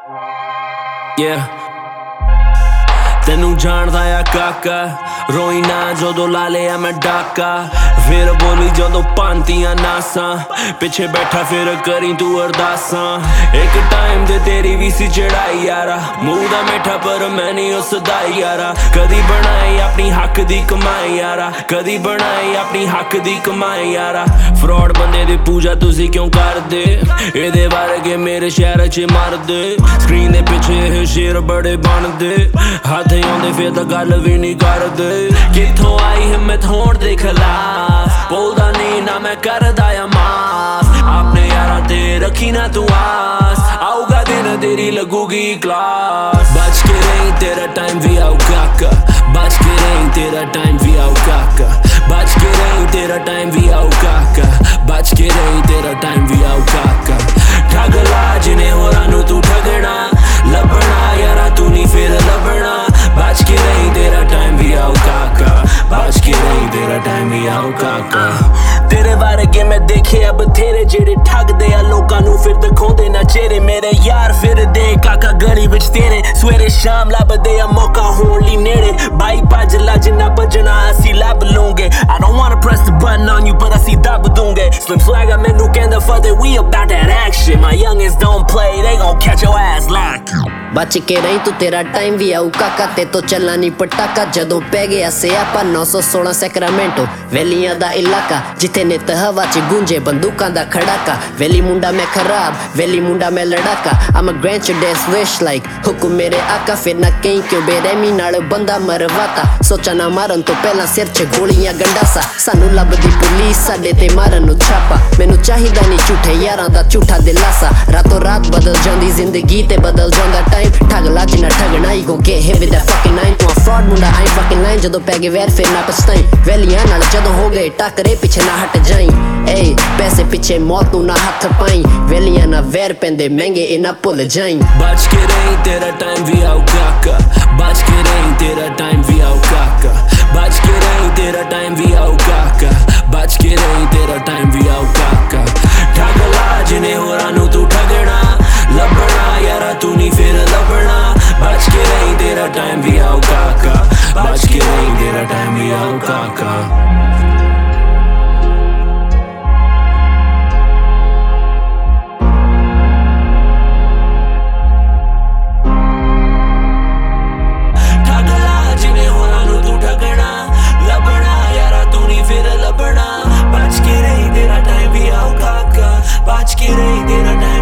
Yeah ਤੈਨੂੰ ਜਾਣਦਾ ਆ ਕਾਕਾ ਰੋਈ ਨਾ ਜਦੋਂ ਲਾ ਲਿਆ ਮੈਂ ਡਾਕਾ ਫਿਰ ਬੋਲੀ ਜਦੋਂ ਪਾਂਤੀਆਂ ਨਾਸਾਂ ਪਿੱਛੇ ਬੈਠਾ ਫਿਰ ਕਰੀ ਤੂੰ ਅਰਦਾਸਾਂ ਇੱਕ ਟਾਈਮ ਦੇ ਤੇਰੀ ਵੀ ਸੀ ਚੜਾਈ ਯਾਰਾ ਮੂੰਹ ਦਾ ਮਿੱਠਾ ਪਰ ਮੈਂ ਨਹੀਂ ਉਸ ਦਾ ਯਾਰਾ ਕਦੀ ਬਣਾਈ ਆਪਣੀ ਹੱਕ ਦੀ ਕਮਾਈ ਯਾਰਾ ਕਦੀ ਬਣਾਈ ਆਪਣੀ ਹੱਕ ਦੀ ਕਮਾਈ ਯਾਰਾ ਫਰੋਡ ਬੰਦੇ ਦੀ ਪੂਜਾ ਤੁਸੀਂ ਕਿਉਂ ਕਰਦੇ ਇਹਦੇ ਵਰਗੇ ਮੇਰੇ ਸ਼ਹਿਰ 'ਚ ਮਰਦੇ ਸਕਰੀਨ ਦੇ ਪਿੱਛੇ ਇਹ ਸ਼ੇਰ ਬੜੇ ਬਣਦੇ ਹੱਥ ਆਉਂਦੇ ਫਿਰ ਤਾਂ ਗੱਲ ਵੀ ਨਹੀਂ ਕਰਦੇ ਕਿੱਥੋਂ ਆਈ ਹਿੰਮਤ ਹੋਣ ਦੇ ਖਿਲਾਫ ਬੋਲਦਾ ਨਹੀਂ ਨਾ ਮੈਂ ਕਰਦਾ ਆ ਮਾਫ ਆਪਣੇ ਯਾਰਾਂ ਤੇ ਰੱਖੀ ਨਾ ਤੂੰ ਆਸ ਆਊਗਾ ਦਿਨ ਤੇਰੀ ਲੱਗੂਗੀ ਕਲਾਸ ਬਚ ਕੇ ਰਹੀ ਤੇਰਾ ਟਾਈਮ ਵੀ ਆਊ ਕਾਕਾ ਬਚ ਕੇ ਰਹੀ ਤੇਰਾ ਟਾਈਮ ਵੀ ਆਊ ਕਾਕਾ ਬਚ ਕੇ ਰਹੀ ਤੇਰਾ ਟਾਈਮ ਵੀ ਆਊ ਕਾਕਾ ਬਚ ਕੇ ਰਹੀ ਤੇਰਾ ਟਾਈਮ ਵੀ ਆਊ ਕਾਕਾ ਠੱਗ ਲਾ ਜਿਨੇ ਹੋਰਾਂ ਨੂੰ ਤੂੰ ਠੱਗਣਾ ਲੱਭਣਾ ਯਾਰਾ ਤੂੰ ਨਹੀਂ ਫਿਰ ਲੱਭਣਾ ਬਚ ਕੇ ਰਹੀ ਤੇਰਾ ਟਾਈਮ ਵੀ ਆਊ ਕਾਕਾ ਬਚ ਕੇ ਰਹੀ ਤੇਰਾ ਟਾਈਮ ਵੀ ਆਊ ਕਾਕਾ ਤੇਰੇ ਵਰਗੇ ਮੈਂ ਦੇਖੇ ਬਥੇਰੇ ਜਿਹੜੇ ਠੱਗਦੇ ਆ ਲੋਕਾਂ ਨੂੰ ਫਿਰ ਦਿਖਾਉਂਦੇ ਨਾ ਚਿਹਰੇ ਮੇਰੇ ਯਾਰ ਫਿਰਦੇ ਕਾਕਾ ਗਲੀ ਵਿੱਚ ਤੇਰੇ ਸਵੇਰੇ ਸ਼ਾਮ ਲੱਭਦੇ ਆ ਮੌਕਾ ਹੋਣ ਲਈ ਨੇੜੇ ਬਾਈ ਭੱਜ ਲਾ ਜਿੰਨਾ ਭੱਜਣਾ ਅਸੀਂ ਲੱਭ ਲੂੰਗੇ I don't wanna press the button on you but ਅਸੀਂ ਦੱਬ ਦੂੰਗੇ Slim Swagger ਮੈਨੂੰ ਕਹਿੰਦਾ father we about that action my youngins don't play they gon' catch your ass like ਬਚ ਕੇ ਰਹੀ ਤੂੰ ਤੇਰਾ ਟਾਈਮ ਵੀ ਆਊ ਕਾਕਾ ਤੇ ਤੋਂ ਚੱਲਣਾ ਨਹੀਂ ਪਟਾਕਾ ਜਦੋਂ ਪੈ ਗਿਆ ਸਿਆਪਾ 916 ਸੈਕਰਾਮੈਂਟੋ ਵੈਲੀਆਂ ਦਾ ਇਲਾਕਾ ਜਿੱਥੇ ਨਿਤ ਹਵਾ 'ਚ ਗੂੰਜੇ ਬੰਦੂਕਾਂ ਦਾ ਖੜਾਕਾ ਵੈਲੀ ਮੁੰਡਾ ਮੈਂ ਖਰਾਬ ਵੈਲੀ ਮੁੰਡਾ ਮੈਂ ਲੜਾਕਾ I'm a grant your dance wish like ਹੁਕਮ ਮੇਰੇ ਆਕਾ ਫਿਰ ਨਾ ਕਹੀਂ ਕਿਉਂ ਬੇਰਹਿਮੀ ਨਾਲ ਬੰਦਾ ਮਰਵਾਤਾ ਸੋਚਾ ਨਾ ਮਾਰਨ ਤੋਂ ਪਹਿਲਾਂ ਸਿਰ 'ਚ ਗੋਲੀਆਂ ਗੰਡਾਸਾ ਸਾਨੂੰ ਲੱਭਦੀ ਪੁਲਿਸ ਸਾਡੇ ਤੇ ਮਾਰਨ ਨੂੰ ਛਾਪਾ ਮੈਨੂੰ ਚਾਹੀਦਾ ਨਹੀਂ ਝੂਠੇ ਯਾਰਾਂ ਦਾ ਝੂਠਾ ਦਿਲਾਸਾ ਰਾਤੋਂ ਰਾਤ ਬਦਲ ਜਾਂਦੀ ਜ਼ਿੰਦਗੀ ਤੇ ਬਦਲ ਜਾਂਦਾ ਟਾਈਮ ਠੱਗ ਲਾ ਜਿੰਨਾ ਠੱਗਣਾ ਹੀ gon' get hit with that fucking nine ਤੂੰ fraud ਮੁੰਡਾ I ain't fucking lying ਜਦੋਂ ਪੈ ਗਏ ਵੈਰ ਫਿਰ ਨਾ ਪਛਤਾਈ ਵੈਲੀਆਂ ਨਾਲ ਜਦੋਂ ਹੋ ਗਏ ਟੱਕਰੇ ਪਿੱਛੇ ਨਾ ਹਟ ਜਾਈ ਏ ਪੈਸੇ ਪਿੱਛੇ ਮੌਤ ਨੂੰ ਨਾ ਹੱਥ ਪਾਈ ਵੈਲੀਆਂ ਨਾ ਵੈਰ ਪੈਂਦੇ ਮਹਿੰਗੇ ਇਹ ਨਾ ਭੁੱਲ ਜਾਈ ਬਚ ਕੇ ਰਹੀ ਤੇਰਾ ਟਾਈਮ ਵੀ ਆਊ ਕਾਕਾ ਬਚ ਕੇ ਰਹੀ ਤੇਰਾ ਟਾਈਮ ਵੀ ਆਊ ਕਾਕਾ ਬਚ ਕੇ ਰਹੀ ਤੇਰਾ ਟਾਈਮ ਵੀ ਆਊ ਕਾਕਾ ਬਚ ਕੇ ਰਹੀ ਤੇਰਾ ਟਾਈਮ ਵੀ ਆਊ ਕਾਕਾ ਠੱਗ ਲਾ ਜਿਨੇ ਹੋਰਾਂ ਨੂੰ ਤੂੰ ਠੱਗਣਾ ਲੱਭਣਾ ਯਾਰਾ ਤੂੰ ਨਹੀਂ ਫਿਰ ਲੱਭਣਾ ਬਚ ਕੇ ਰਹੀ ਤੇਰਾ ਟਾਈਮ ਵੀ ਆਊ ਕਾਕਾ ਬਚ ਕੇ ਰਹੀ ਤੇਰਾ ਟਾਈਮ ਵੀ ਆਊ ਕਾਕਾ Bach ke rahi tera time